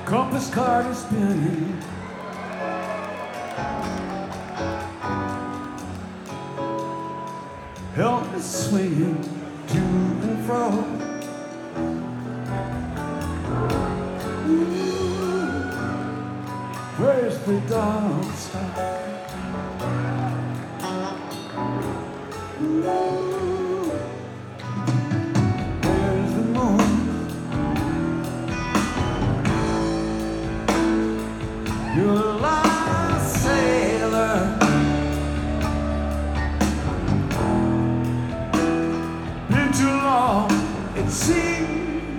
compass card is spinning. Help is swinging to and fro. Ooh, where's the dawn stop? Ooh, where's the moon? You're a lost sailor. Been too long, it seems.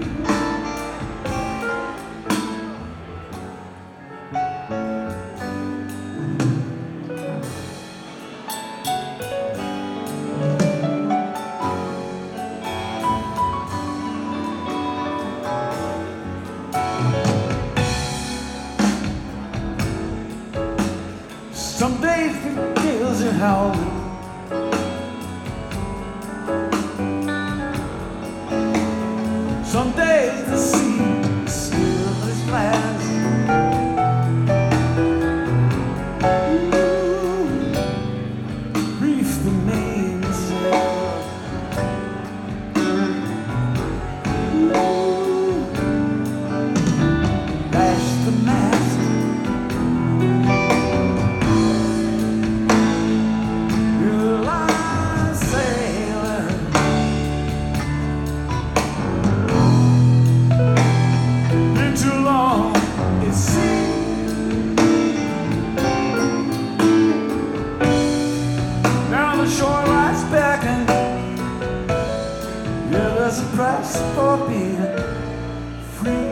Some days the gales are howling. Some days the sea is still as glass. Ooh, reef the mainsail. Ooh, lash the mast. You're a lost sailor. Been too long, it seems. Now the shore lies beckon. Yeah, there's a price for being free.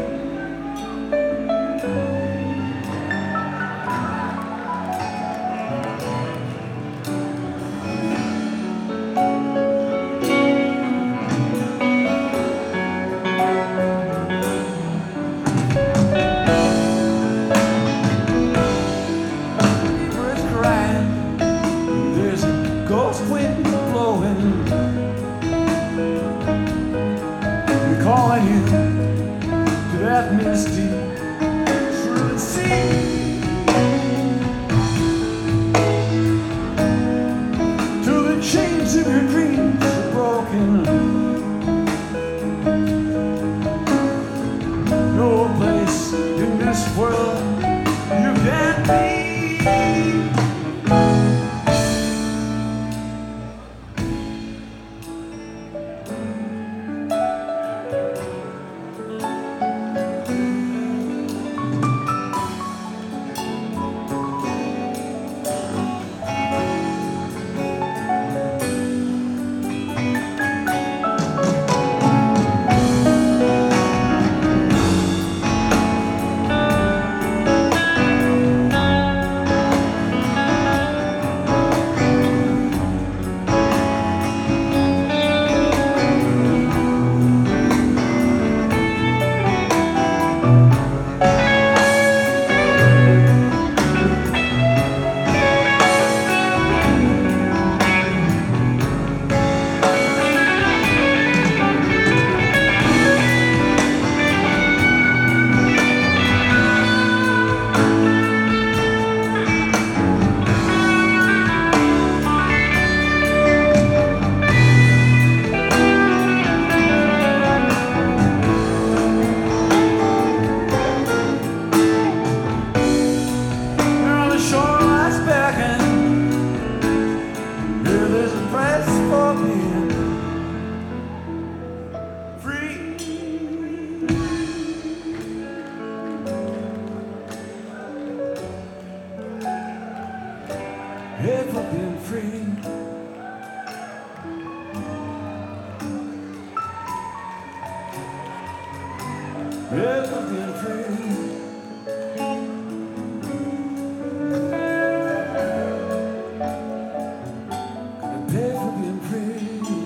Birds crying, there's a ghost wind blowing. We're calling you to that misty truant sea. Till the chains of your dreams are broken. No place in this world you can't be. Now the shore lies beckon. Yeah, there's a price for being free. Yeah, for being free. Yeah, for being free. Gonna pay for being free.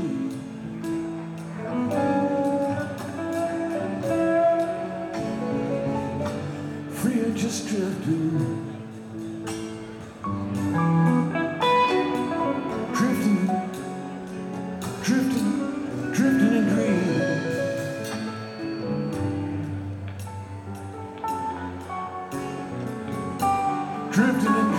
Free or just drifting. Drifting, drifting, drifting in dreams. drifting